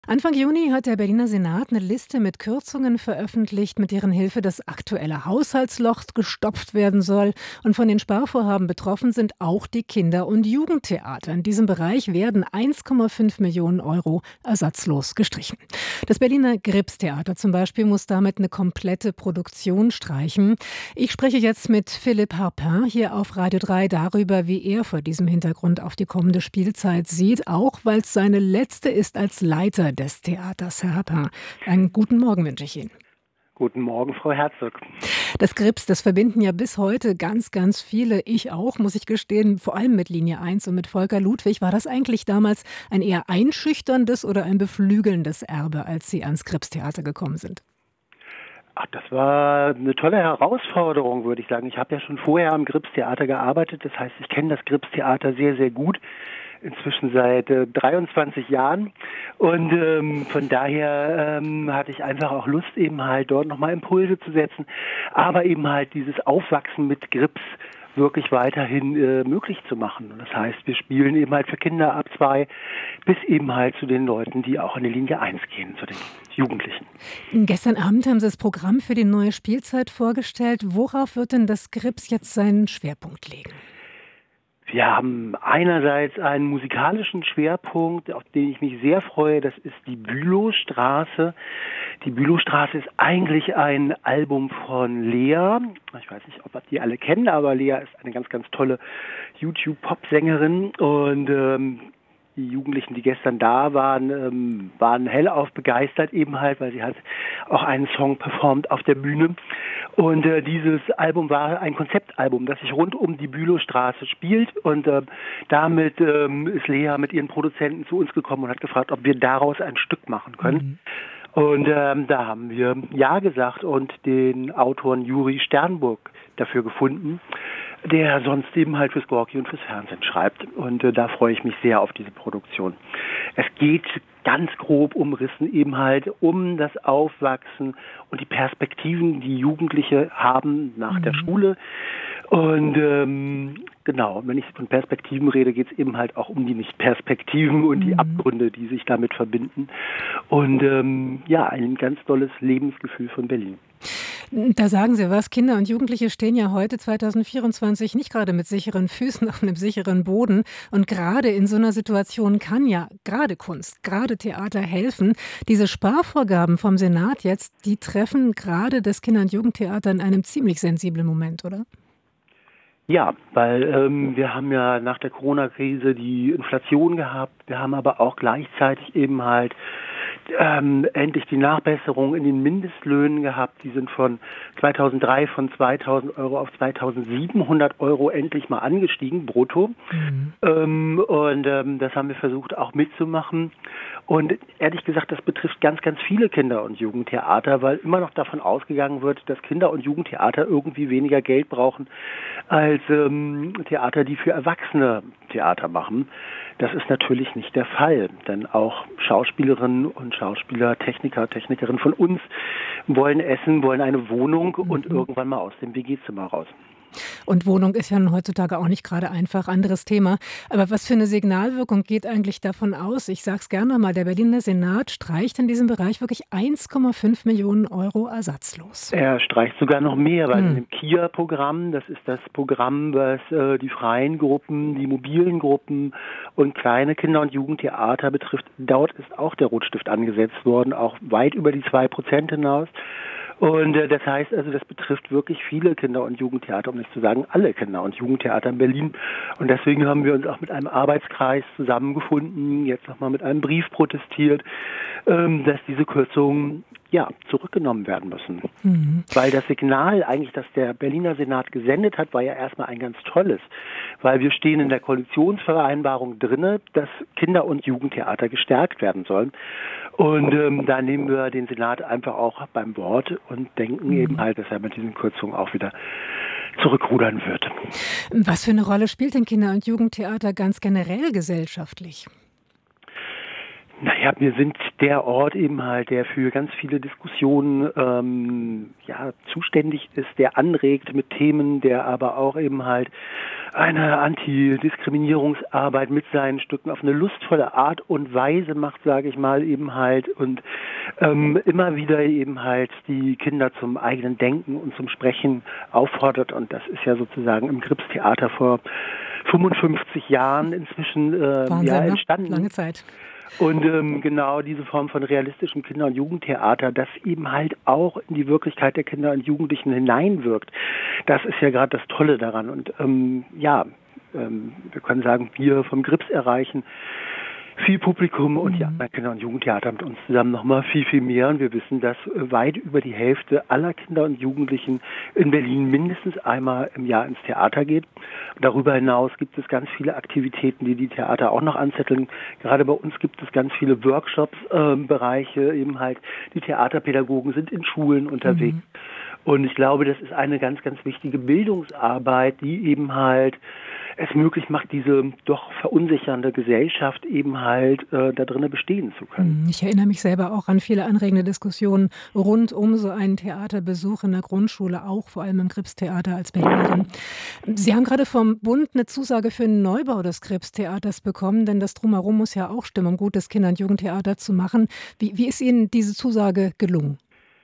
Anfang Juni hat der Berliner Senat eine Liste mit Kürzungen veröffentlicht, mit deren Hilfe das aktuelle Haushaltsloch gestopft werden soll. Und von den Sparvorhaben betroffen sind auch die Kinder- und Jugendtheater. In diesem Bereich werden 1,5 Millionen Euro ersatzlos gestrichen. Das Berliner Gripstheater zum Beispiel muss damit eine komplette Produktion streichen. Ich spreche jetzt mit Philipp Harpin hier auf Radio 3 darüber, wie er vor diesem Hintergrund auf die kommende Spielzeit sieht, auch weil es seine letzte ist als Leiter des Theaters. Herr Harpin, einen guten Morgen wünsche ich Ihnen. Guten Morgen, Frau Herzog. Das Grips, das verbinden ja bis heute ganz, ganz viele, ich auch, muss ich gestehen, vor allem mit Linie 1 und mit Volker Ludwig. War das eigentlich damals ein eher einschüchterndes oder ein beflügelndes Erbe, als Sie ans Gripstheater gekommen sind? Ach, das war eine tolle Herausforderung, würde ich sagen. Ich habe ja schon vorher am Gripstheater gearbeitet. Das heißt, ich kenne das Gripstheater sehr, sehr gut. Inzwischen seit 23 Jahren. Und von daher hatte ich einfach auch Lust, eben halt dort nochmal Impulse zu setzen. Aber eben halt dieses Aufwachsen mit Grips wirklich weiterhin möglich zu machen. Und das heißt, wir spielen eben halt für Kinder ab 2 bis eben halt zu den Leuten, die auch in die Linie 1 gehen, zu den Jugendlichen. Gestern Abend haben Sie das Programm für die neue Spielzeit vorgestellt. Worauf wird denn das Grips jetzt seinen Schwerpunkt legen? Wir haben einerseits einen musikalischen Schwerpunkt, auf den ich mich sehr freue, das ist die Bülowstraße. Die Bülowstraße ist eigentlich ein Album von Lea. Ich weiß nicht, ob die alle kennen, aber Lea ist eine ganz, ganz tolle YouTube-Pop-Sängerin und die Jugendlichen, die gestern da waren, waren hellauf begeistert eben halt, weil sie hat auch einen Song performt auf der Bühne. Und dieses Album war ein Konzeptalbum, das sich rund um die Bülowstraße spielt. Und damit ist Lea mit ihren Produzenten zu uns gekommen und hat gefragt, ob wir daraus ein Stück machen können. Und da haben wir Ja gesagt und den Autoren Juri Sternburg dafür gefunden, der sonst eben halt fürs Gorki und fürs Fernsehen schreibt. Und da freue ich mich sehr auf diese Produktion. Es geht ganz grob umrissen eben halt um das Aufwachsen und die Perspektiven, die Jugendliche haben nach der Schule. Und genau, wenn ich von Perspektiven rede, geht es eben halt auch um die Nicht-Perspektiven und die Abgründe, die sich damit verbinden. Und ja, ein ganz tolles Lebensgefühl von Berlin. Da sagen Sie was, Kinder und Jugendliche stehen ja heute 2024 nicht gerade mit sicheren Füßen auf einem sicheren Boden. Und gerade in so einer Situation kann ja gerade Kunst, gerade Theater helfen. Diese Sparvorgaben vom Senat jetzt, die treffen gerade das Kinder- und Jugendtheater in einem ziemlich sensiblen Moment, oder? Ja, weil wir haben ja nach der Corona-Krise die Inflation gehabt. Wir haben aber auch gleichzeitig eben halt endlich die Nachbesserung in den Mindestlöhnen gehabt. Die sind von 2003 von 2.000 Euro auf 2.700 Euro endlich mal angestiegen, brutto. Und das haben wir versucht auch mitzumachen. Und ehrlich gesagt, das betrifft ganz, ganz viele Kinder- und Jugendtheater, weil immer noch davon ausgegangen wird, dass Kinder- und Jugendtheater irgendwie weniger Geld brauchen als Theater, die für Erwachsene Theater machen. Das ist natürlich nicht der Fall, denn auch Schauspielerinnen und Schauspieler, Techniker, Technikerinnen von uns wollen essen, wollen eine Wohnung und irgendwann mal aus dem WG-Zimmer raus. Und Wohnung ist ja nun heutzutage auch nicht gerade einfach, anderes Thema. Aber was für eine Signalwirkung geht eigentlich davon aus? Ich sage es gerne mal, der Berliner Senat streicht in diesem Bereich wirklich 1,5 Millionen Euro ersatzlos. Er streicht sogar noch mehr, weil in dem KIA-Programm, das ist das Programm, was die freien Gruppen, die mobilen Gruppen und kleine Kinder- und Jugendtheater betrifft, dort ist auch der Rotstift angesetzt worden, auch weit über die 2% hinaus. Und das heißt also, das betrifft wirklich viele Kinder- und Jugendtheater, um nicht zu sagen alle Kinder- und Jugendtheater in Berlin. Und deswegen haben wir uns auch mit einem Arbeitskreis zusammengefunden, jetzt nochmal mit einem Brief protestiert, dass diese Kürzungen zurückgenommen werden müssen. Weil das Signal eigentlich, das der Berliner Senat gesendet hat, war ja erstmal ein ganz tolles. Weil wir stehen in der Koalitionsvereinbarung drinne, dass Kinder- und Jugendtheater gestärkt werden sollen. Und da nehmen wir den Senat einfach auch beim Wort und denken eben halt, dass er mit diesen Kürzungen auch wieder zurückrudern wird. Was für eine Rolle spielt denn Kinder- und Jugendtheater ganz generell gesellschaftlich? Naja, wir sind der Ort eben halt, der für ganz viele Diskussionen zuständig ist, der anregt mit Themen, der aber auch eben halt eine Antidiskriminierungsarbeit mit seinen Stücken auf eine lustvolle Art und Weise macht, sage ich mal, eben halt und immer wieder eben halt die Kinder zum eigenen Denken und zum Sprechen auffordert und das ist ja sozusagen im Gripstheater vor 55 Jahren inzwischen Wahnsinn, ne? entstanden. Lange Zeit. Und genau diese Form von realistischem Kinder- und Jugendtheater, das eben halt auch in die Wirklichkeit der Kinder und Jugendlichen hineinwirkt, das ist ja gerade das Tolle daran. Und wir können sagen, wir vom Grips erreichen viel Publikum und die anderen Kinder- und Jugendtheater mit uns zusammen nochmal viel, viel mehr. Und wir wissen, dass weit über die Hälfte aller Kinder und Jugendlichen in Berlin mindestens einmal im Jahr ins Theater geht. Darüber hinaus gibt es ganz viele Aktivitäten, die Theater auch noch anzetteln. Gerade bei uns gibt es ganz viele Workshops, Bereiche, eben halt die Theaterpädagogen sind in Schulen unterwegs. Und ich glaube, das ist eine ganz, ganz wichtige Bildungsarbeit, die eben halt es möglich macht, diese doch verunsichernde Gesellschaft eben halt da drinnen bestehen zu können. Ich erinnere mich selber auch an viele anregende Diskussionen rund um so einen Theaterbesuch in der Grundschule, auch vor allem im Gripstheater als Berlinerin. Sie haben gerade vom Bund eine Zusage für einen Neubau des Gripstheaters bekommen, denn das Drumherum muss ja auch stimmen, um gutes Kinder- und Jugendtheater zu machen. Wie ist Ihnen diese Zusage gelungen?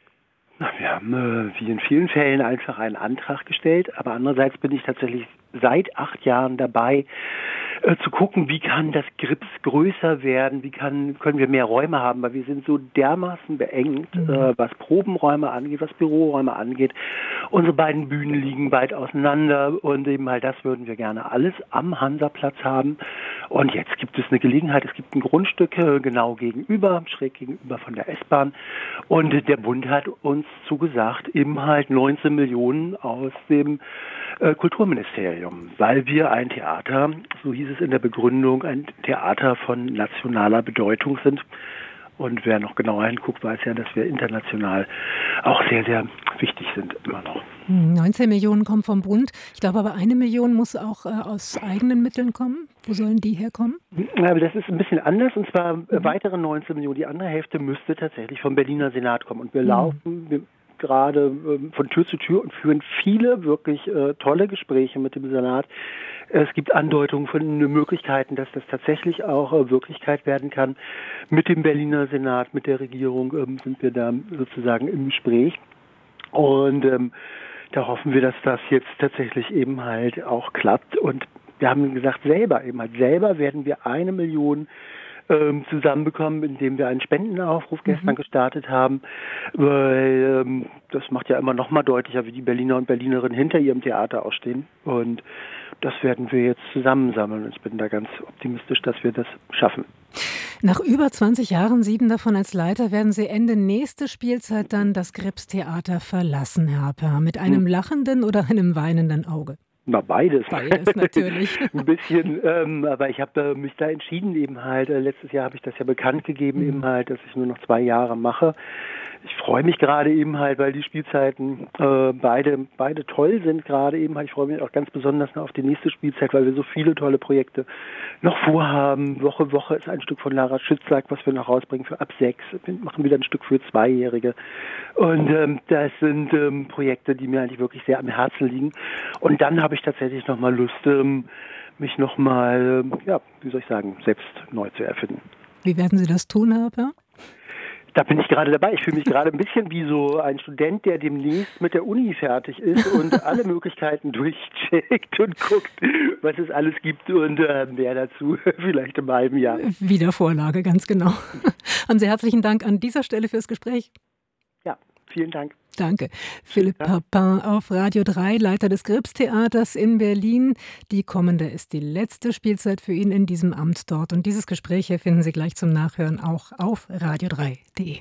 Wir haben wie in vielen Fällen einfach einen Antrag gestellt, aber andererseits bin ich tatsächlich seit 8 Jahren dabei, zu gucken, wie kann das Grips größer werden, können wir mehr Räume haben, weil wir sind so dermaßen beengt, was Probenräume angeht, was Büroräume angeht. Unsere beiden Bühnen liegen weit auseinander und eben halt das würden wir gerne alles am Hansaplatz haben. Und jetzt gibt es eine Gelegenheit, es gibt ein Grundstück genau gegenüber, schräg gegenüber von der S-Bahn und der Bund hat uns zugesagt, eben halt 19 Millionen aus dem Kulturministerium, weil wir ein Theater, so hieß es in der Begründung, ein Theater von nationaler Bedeutung sind. Und wer noch genauer hinguckt, weiß ja, dass wir international auch sehr, sehr wichtig sind, immer noch. 19 Millionen kommen vom Bund. Ich glaube aber 1 Million muss auch aus eigenen Mitteln kommen. Wo sollen die herkommen? Aber das ist ein bisschen anders, und zwar weitere 19 Millionen. Die andere Hälfte müsste tatsächlich vom Berliner Senat kommen. Und wir laufen gerade von Tür zu Tür und führen viele wirklich tolle Gespräche mit dem Senat. Es gibt Andeutungen von Möglichkeiten, dass das tatsächlich auch Wirklichkeit werden kann. Mit dem Berliner Senat, mit der Regierung sind wir da sozusagen im Gespräch. Und da hoffen wir, dass das jetzt tatsächlich eben halt auch klappt. Und wir haben gesagt, selber werden wir 1 Million zusammenbekommen, indem wir einen Spendenaufruf gestern gestartet haben, weil das macht ja immer noch mal deutlicher, wie die Berliner und Berlinerinnen hinter ihrem Theater auch stehen. Und das werden wir jetzt zusammensammeln. Ich bin da ganz optimistisch, dass wir das schaffen. Nach über 20 Jahren, 7 davon als Leiter, werden Sie Ende nächste Spielzeit dann das Gripstheater verlassen, Herr Perr. Mit einem lachenden oder einem weinenden Auge? Na, beides. Beides, natürlich. Ein bisschen, aber ich habe mich da entschieden eben halt, letztes Jahr habe ich das ja bekannt gegeben eben halt, dass ich nur noch 2 Jahre mache. Ich freue mich gerade eben halt, weil die Spielzeiten beide toll sind gerade eben halt. Ich freue mich auch ganz besonders auf die nächste Spielzeit, weil wir so viele tolle Projekte noch vorhaben. Woche ist ein Stück von Lara Schützlack, was wir noch rausbringen für ab 6. Wir machen wieder ein Stück für 2-Jährige. Und das sind Projekte, die mir eigentlich wirklich sehr am Herzen liegen. Und dann habe ich tatsächlich nochmal Lust, mich nochmal, selbst neu zu erfinden. Wie werden Sie das tun, Herr Perr? Da bin ich gerade dabei. Ich fühle mich gerade ein bisschen wie so ein Student, der demnächst mit der Uni fertig ist und alle Möglichkeiten durchcheckt und guckt, was es alles gibt und mehr dazu vielleicht im halben Jahr. Wiedervorlage, ganz genau. Haben Sie herzlichen Dank an dieser Stelle fürs Gespräch. Ja, vielen Dank. Danke. Philippe Papin auf Radio 3, Leiter des Gripstheaters in Berlin. Die kommende ist die letzte Spielzeit für ihn in diesem Amt dort. Und dieses Gespräch hier finden Sie gleich zum Nachhören auch auf radio3.de.